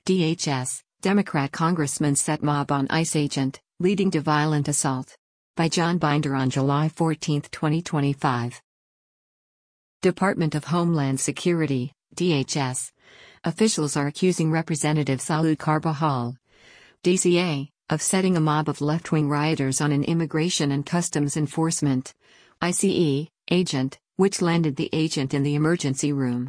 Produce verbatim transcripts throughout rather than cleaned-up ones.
D H S, Democrat Congressman set mob on ICE agent, leading to violent assault. By John Binder on July fourteenth, twenty twenty-five. Department of Homeland Security, D H S. Officials are accusing Representative Salud Carbajal, D C A, of setting a mob of left-wing rioters on an Immigration and Customs Enforcement I C E, agent, which landed the agent in the emergency room.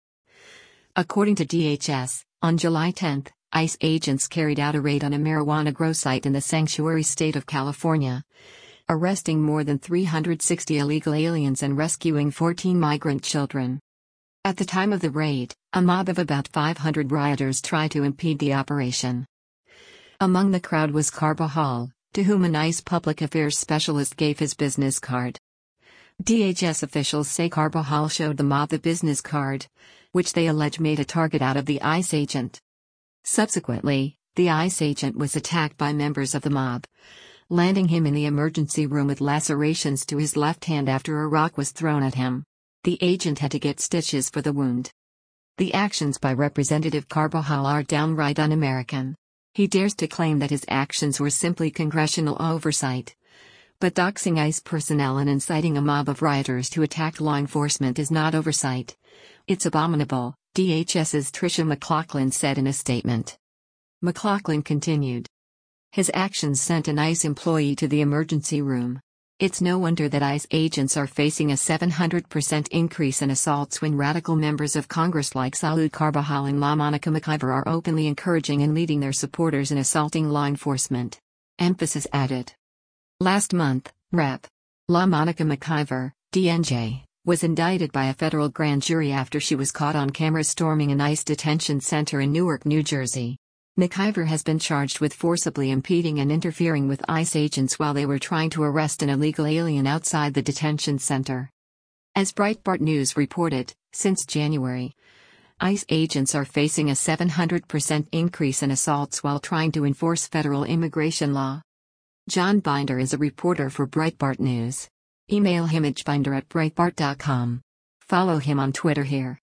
According to D H S, on July tenth, ICE agents carried out a raid on a marijuana grow site in the sanctuary state of California, arresting more than three hundred sixty illegal aliens and rescuing fourteen migrant children. At the time of the raid, a mob of about five hundred rioters tried to impede the operation. Among the crowd was Carbajal, to whom an ICE public affairs specialist gave his business card. D H S officials say Carbajal showed the mob the business card, which they allege made a target out of the ICE agent. Subsequently, the ICE agent was attacked by members of the mob, landing him in the emergency room with lacerations to his left hand after a rock was thrown at him. The agent had to get stitches for the wound. The actions by Representative Carbajal are downright un-American. He dares to claim that his actions were simply congressional oversight. But doxing ICE personnel and inciting a mob of rioters to attack law enforcement is not oversight. It's abominable, DHS's Tricia McLaughlin said in a statement. McLaughlin continued. His actions sent an ICE employee to the emergency room. It's no wonder that ICE agents are facing a seven hundred percent increase in assaults when radical members of Congress like Salud Carbajal and LaMonica McIver are openly encouraging and leading their supporters in assaulting law enforcement. Emphasis added. Last month, Representative LaMonica McIver, D N J, was indicted by a federal grand jury after she was caught on camera storming an ICE detention center in Newark, New Jersey. McIver has been charged with forcibly impeding and interfering with ICE agents while they were trying to arrest an illegal alien outside the detention center. As Breitbart News reported, since January, ICE agents are facing a seven hundred percent increase in assaults while trying to enforce federal immigration law. John Binder is a reporter for Breitbart News. Email him at binder at breitbart dot com. Follow him on Twitter here.